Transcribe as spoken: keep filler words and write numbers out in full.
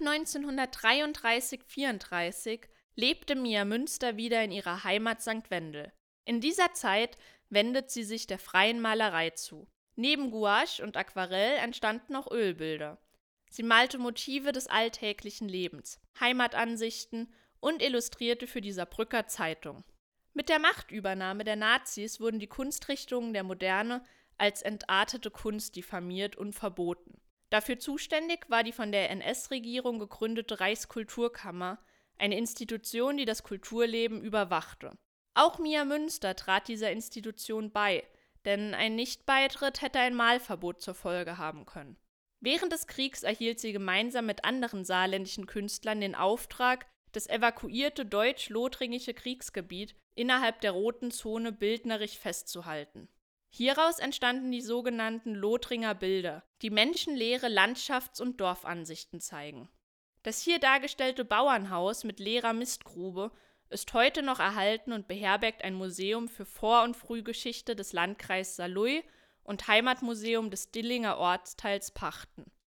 neunzehnhundertdreiunddreißig vierunddreißig lebte Mia Münster wieder in ihrer Heimat Sankt Wendel. In dieser Zeit wendet sie sich der freien Malerei zu. Neben Gouache und Aquarell entstanden auch Ölbilder. Sie malte Motive des alltäglichen Lebens, Heimatansichten und illustrierte für die Saarbrücker Zeitung. Mit der Machtübernahme der Nazis wurden die Kunstrichtungen der Moderne als entartete Kunst diffamiert und verboten. Dafür zuständig war die von der N S-Regierung gegründete Reichskulturkammer, eine Institution, die das Kulturleben überwachte. Auch Mia Münster trat dieser Institution bei, denn ein Nichtbeitritt hätte ein Malverbot zur Folge haben können. Während des Kriegs erhielt sie gemeinsam mit anderen saarländischen Künstlern den Auftrag, das evakuierte deutsch-lothringische Kriegsgebiet innerhalb der Roten Zone bildnerisch festzuhalten. Hieraus entstanden die sogenannten Lothringer Bilder, die menschenleere Landschafts- und Dorfansichten zeigen. Das hier dargestellte Bauernhaus mit leerer Mistgrube ist heute noch erhalten und beherbergt ein Museum für Vor- und Frühgeschichte des Landkreises Saarlouis und Heimatmuseum des Dillinger Ortsteils Pachten.